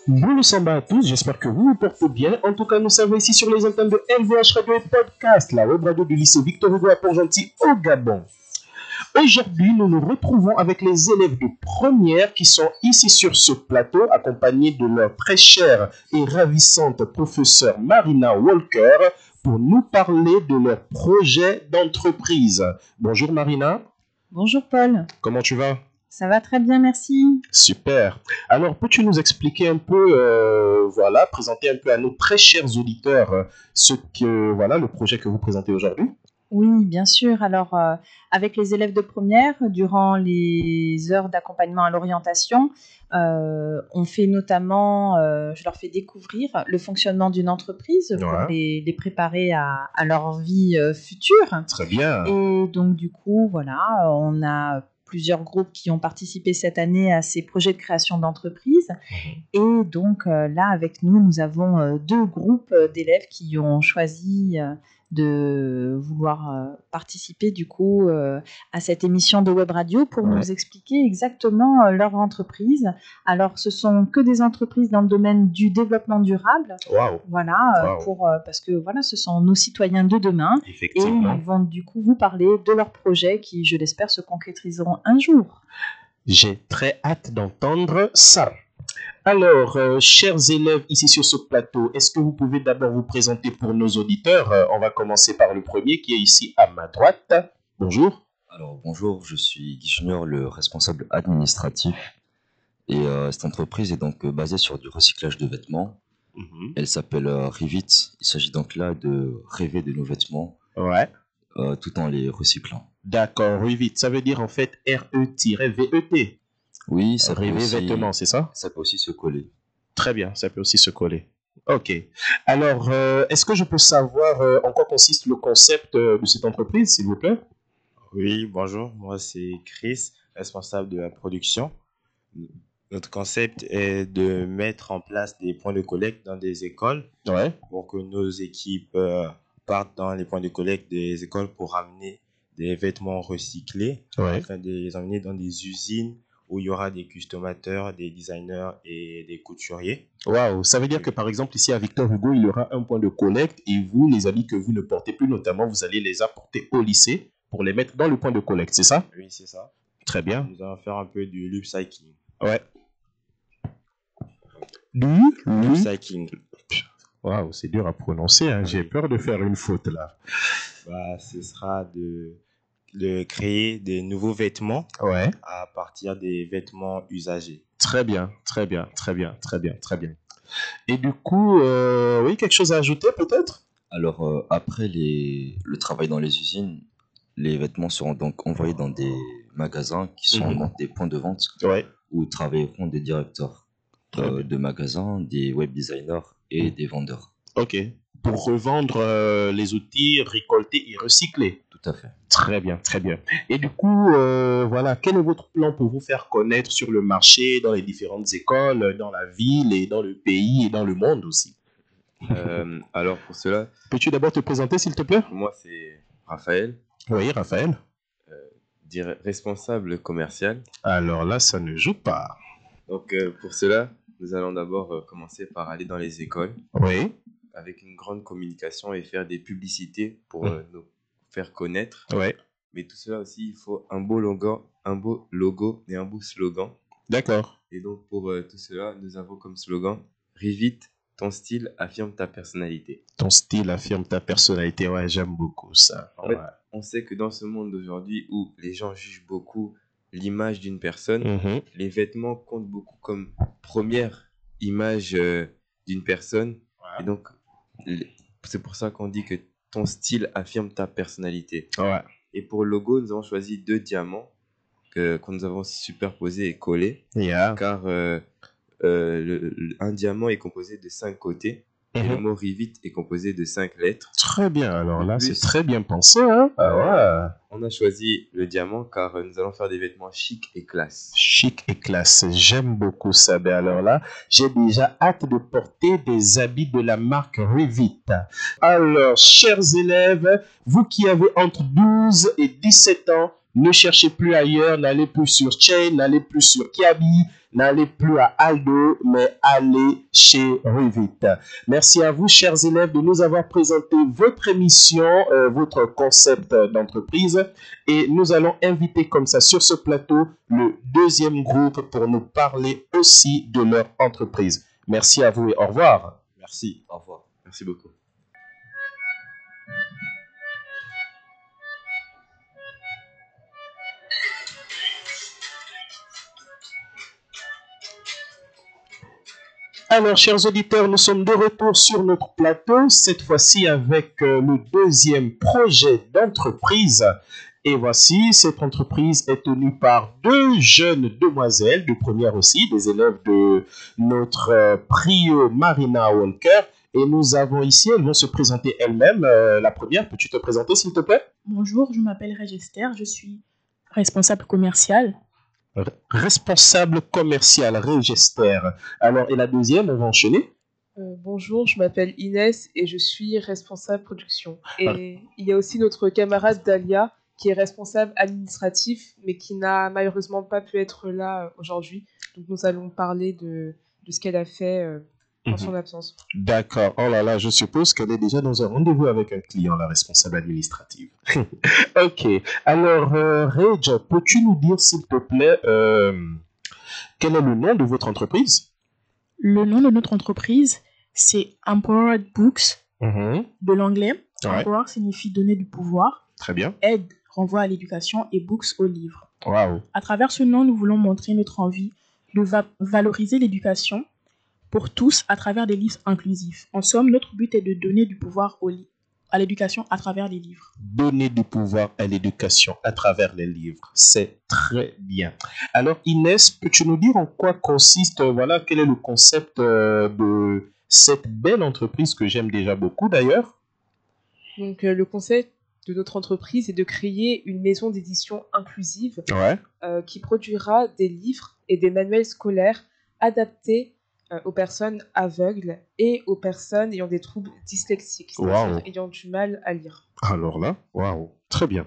Bonjour Samba à tous, j'espère que vous vous portez bien. En tout cas, nous sommes ici sur les antennes de LVH Radio et Podcast, la web radio du lycée Victor Hugo à Port-Gentil au Gabon. Aujourd'hui, nous nous retrouvons avec les élèves de première qui sont ici sur ce plateau, accompagnés de leur très chère et ravissante professeure Marina Walker, pour nous parler de leur projet d'entreprise. Bonjour Marina. Bonjour Paul. Comment tu vas ? Ça va très bien, merci. Super. Alors, peux-tu nous expliquer un peu, présenter un peu à nos très chers auditeurs le projet que vous présentez aujourd'hui? Oui, bien sûr. Alors, avec les élèves de première, durant les heures d'accompagnement à l'orientation, on fait notamment, je leur fais découvrir le fonctionnement d'une entreprise pour les préparer à leur vie future. Très bien. Et donc, du coup, voilà, on a plusieurs groupes qui ont participé cette année à ces projets de création d'entreprise. Et donc, là, avec nous, nous avons deux groupes d'élèves qui ont choisi de vouloir participer du coup à cette émission de web radio pour nous expliquer exactement leur entreprise. Alors, ce sont que des entreprises dans le domaine du développement durable. Parce que voilà, ce sont nos citoyens de demain. Et ils vont du coup vous parler de leurs projets qui, je l'espère, se concrétiseront un jour. J'ai très hâte d'entendre ça. Alors, chers élèves ici sur ce plateau, est-ce que vous pouvez d'abord vous présenter pour nos auditeurs? On va commencer par le premier qui est ici à ma droite. Bonjour. Alors, bonjour, je suis Guy Junior, le responsable administratif. Et cette entreprise est donc basée sur du recyclage de vêtements. Elle s'appelle Revit. Il s'agit donc là de rêver de nos vêtements tout en les recyclant. D'accord, Revit, ça veut dire en fait R-E-V-E-T. Oui, ça peut aussi, vêtements, c'est ça? Ça peut aussi se coller. Très bien, ça peut aussi se coller. Ok. Alors, est-ce que je peux savoir en quoi consiste le concept de cette entreprise, s'il vous plaît? Oui, bonjour. Moi, c'est Chris, responsable de la production. Notre concept est de mettre en place des points de collecte dans des écoles pour que nos équipes partent dans les points de collecte des écoles pour ramener des vêtements recyclés, afin de les emmener dans des usines où il y aura des customateurs, des designers et des couturiers. Waouh, ça veut dire que par exemple ici à Victor Hugo, il y aura un point de collecte et vous, les habits que vous ne portez plus notamment, vous allez les apporter au lycée pour les mettre dans le point de collecte, c'est ça? Oui, c'est ça. Très bien. Nous allons faire un peu du upcycling. Du upcycling. Waouh, c'est dur à prononcer, hein. J'ai peur de faire une faute là. Ce sera de créer des nouveaux vêtements à partir des vêtements usagés. Très bien. Et du coup, quelque chose à ajouter peut-être? Alors, après le travail dans les usines, les vêtements seront donc envoyés dans des magasins qui sont donc des points de vente où travailleront des directeurs de magasins, des web designers et des vendeurs. Ok. Pour revendre les outils récoltés et recyclés. Tout à fait. Très bien. Et du coup, quel est votre plan pour vous faire connaître sur le marché, dans les différentes écoles, dans la ville et dans le pays et dans le monde aussi? Alors pour cela... Peux-tu d'abord te présenter s'il te plaît? Moi c'est Raphaël. Oui, Raphaël. Responsable commercial. Alors là, ça ne joue pas. Donc pour cela, nous allons d'abord commencer par aller dans les écoles. Oui. Avec une grande communication et faire des publicités pour nous faire connaître. Mais tout cela aussi, il faut un beau logo et un beau slogan. D'accord. Et donc pour tout cela, nous avons comme slogan Revit, ton style affirme ta personnalité. Ton style affirme ta personnalité, j'aime beaucoup ça. En fait, on sait que dans ce monde d'aujourd'hui où les gens jugent beaucoup l'image d'une personne, les vêtements comptent beaucoup comme première image d'une personne. Et donc, c'est pour ça qu'on dit que ton style affirme ta personnalité. Et pour le logo, nous avons choisi 2 diamants que nous avons superposés et collés. Car un diamant est composé de 5 côtés. Et le mot Revit est composé de 5 lettres. Très bien, alors là, c'est très bien pensé. Hein? On a choisi le diamant car nous allons faire des vêtements chic et classe. Chic et classe, j'aime beaucoup ça. Ben alors là, j'ai déjà hâte de porter des habits de la marque Revit. Alors, chers élèves, vous qui avez entre 12 et 17 ans, Ne cherchez plus ailleurs, n'allez plus sur Chain, n'allez plus sur Kiabi, n'allez plus à Aldo, mais allez chez Revit. Merci à vous, chers élèves, de nous avoir présenté votre émission, votre concept d'entreprise. Et nous allons inviter comme ça sur ce plateau le deuxième groupe pour nous parler aussi de leur entreprise. Merci à vous et au revoir. Merci. Au revoir. Merci beaucoup. Alors, chers auditeurs, nous sommes de retour sur notre plateau, cette fois-ci avec le deuxième projet d'entreprise. Et voici, cette entreprise est tenue par deux jeunes demoiselles, de première aussi, des élèves de notre Prio Marina Walker. Et nous avons ici, elles vont se présenter elles-mêmes. La première, peux-tu te présenter s'il te plaît? Bonjour, je m'appelle Régester, je suis responsable commercial. Responsable commercial, Régester. Alors, et la deuxième, on va enchaîner. Bonjour, je m'appelle Inès et je suis responsable production. Et il y a aussi notre camarade Dalia qui est responsable administratif mais qui n'a malheureusement pas pu être là aujourd'hui. Donc nous allons parler de ce qu'elle a fait en son absence. D'accord. Oh là là, je suppose qu'elle est déjà dans un rendez-vous avec un client, la responsable administrative. Ok. Alors, Reg, peux-tu nous dire, s'il te plaît, quel est le nom de votre entreprise? Le nom de notre entreprise, c'est Empowered Books, de l'anglais. Ouais. Empower signifie donner du pouvoir. Très bien. Aide renvoie à l'éducation et Books au livre. Waouh. À travers ce nom, nous voulons montrer notre envie de valoriser l'éducation pour tous à travers des livres inclusifs. En somme, notre but est de donner du pouvoir à l'éducation à travers les livres. Donner du pouvoir à l'éducation à travers les livres, c'est très bien. Alors Inès, peux-tu nous dire en quoi consiste, voilà, quel est le concept de cette belle entreprise que j'aime déjà beaucoup d'ailleurs? Donc le concept de notre entreprise est de créer une maison d'édition inclusive qui produira des livres et des manuels scolaires adaptés aux personnes aveugles et aux personnes ayant des troubles dyslexiques, c'est-à-dire ayant du mal à lire. Alors là, waouh, très bien.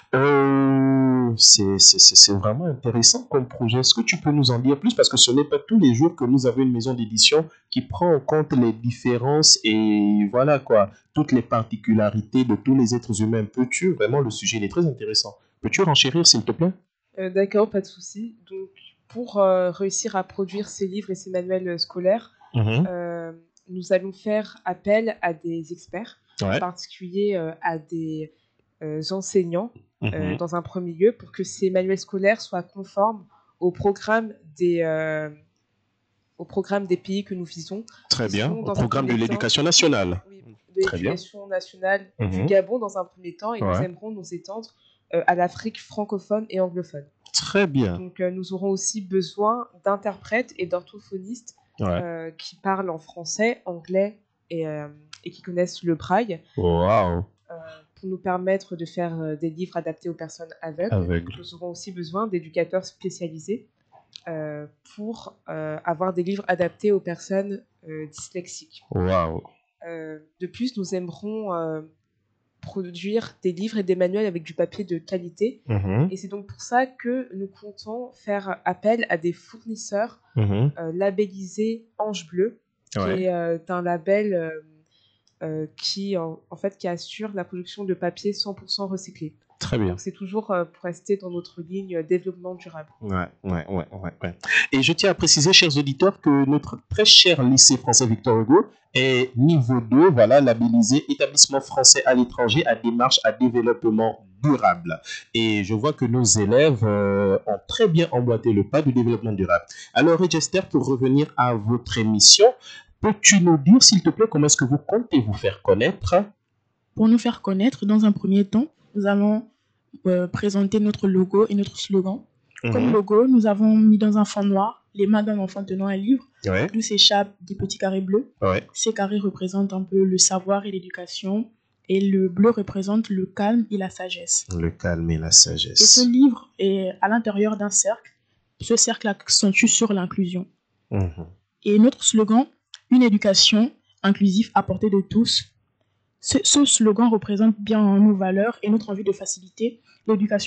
C'est vraiment intéressant comme projet. Est-ce que tu peux nous en dire plus? Parce que ce n'est pas tous les jours que nous avons une maison d'édition qui prend en compte les différences et voilà quoi, toutes les particularités de tous les êtres humains. Peux-tu, vraiment le sujet il est très intéressant. Peux-tu renchérir s'il te plaît? D'accord, pas de souci. Donc pour réussir à produire ces livres et ces manuels scolaires, nous allons faire appel à des experts, en particulier à des enseignants dans un premier lieu, pour que ces manuels scolaires soient conformes au programme des pays que nous visons. Très bien, au programme de l'éducation nationale. Oui, de l'éducation nationale du Gabon dans un premier temps, et nous aimerons nous étendre à l'Afrique francophone et anglophone. Très bien. Donc nous aurons aussi besoin d'interprètes et d'orthophonistes qui parlent en français, anglais et qui connaissent le braille. Waouh. Pour nous permettre de faire des livres adaptés aux personnes aveugles. Nous aurons aussi besoin d'éducateurs spécialisés pour avoir des livres adaptés aux personnes dyslexiques. Waouh. De plus, nous aimerons produire des livres et des manuels avec du papier de qualité. Et c'est donc pour ça que nous comptons faire appel à des fournisseurs labellisés Ange Bleu, qui est un label qui assure la production de papier 100% recyclé. Très bien. Donc c'est toujours pour rester dans notre ligne développement durable. Ouais. Et je tiens à préciser, chers auditeurs, que notre très cher lycée français Victor Hugo est niveau 2, voilà, labellisé établissement français à l'étranger à démarche à développement durable. Et je vois que nos élèves ont très bien emboîté le pas du développement durable. Alors, Régester, pour revenir à votre émission, peux-tu nous dire, s'il te plaît, comment est-ce que vous comptez vous faire connaître? Pour nous faire connaître, dans un premier temps, nous allons présenter notre logo et notre slogan. Comme logo, nous avons mis dans un fond noir les mains d'un enfant tenant un livre, d'où s'échappent des petits carrés bleus. Ces carrés représentent un peu le savoir et l'éducation, et le bleu représente le calme et la sagesse. Le calme et la sagesse. Et ce livre est à l'intérieur d'un cercle. Ce cercle accentue sur l'inclusion. Et notre slogan, une éducation inclusive à portée de tous. Ce slogan représente bien nos valeurs et notre envie de faciliter l'éducation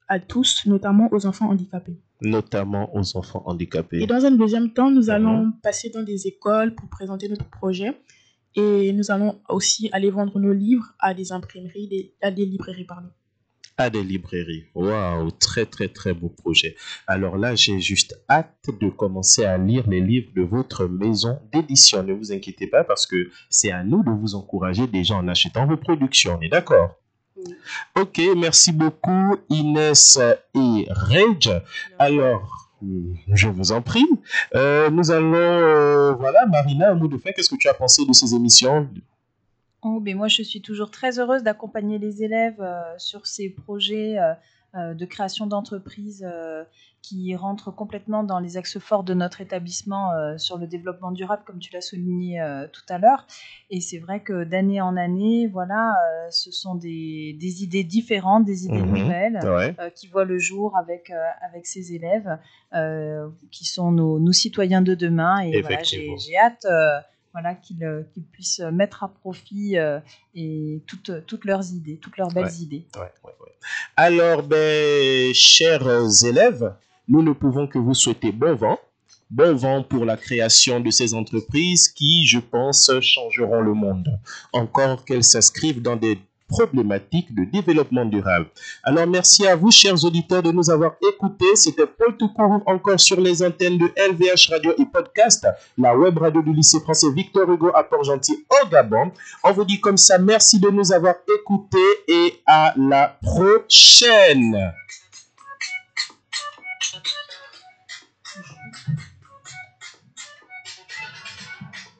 à tous, notamment aux enfants handicapés. Notamment aux enfants handicapés. Et dans un deuxième temps, nous allons passer dans des écoles pour présenter notre projet. Et nous allons aussi aller vendre nos livres à des imprimeries, à des librairies, pardon. À des librairies. Waouh, très très très beau projet. Alors là, j'ai juste hâte de commencer à lire les livres de votre maison d'édition. Ne vous inquiétez pas parce que c'est à nous de vous encourager déjà en achetant vos productions. On est d'accord? Oui. Ok, merci beaucoup Inès et Reg. Alors, je vous en prie. Nous allons, voilà, Marina, un mot de fin. Qu'est-ce que tu as pensé de ces émissions? Oh, mais moi, je suis toujours très heureuse d'accompagner les élèves sur ces projets de création d'entreprises qui rentrent complètement dans les axes forts de notre établissement sur le développement durable, comme tu l'as souligné tout à l'heure. Et c'est vrai que d'année en année, voilà, ce sont des idées différentes, des idées nouvelles qui voient le jour avec ces élèves qui sont nos citoyens de demain. Et voilà, j'ai hâte... Voilà, qu'ils puissent mettre à profit et toutes leurs idées, toutes leurs belles idées. Alors, chers élèves, nous ne pouvons que vous souhaiter bon vent. Bon vent pour la création de ces entreprises qui, je pense, changeront le monde. Encore qu'elles s'inscrivent dans des problématiques de développement durable. Alors, merci à vous, chers auditeurs, de nous avoir écoutés. C'était Paul Toukourou, encore sur les antennes de LVH Radio et Podcast, la web radio du lycée français Victor Hugo à Port-Gentil au Gabon. On vous dit comme ça, merci de nous avoir écoutés et à la prochaine.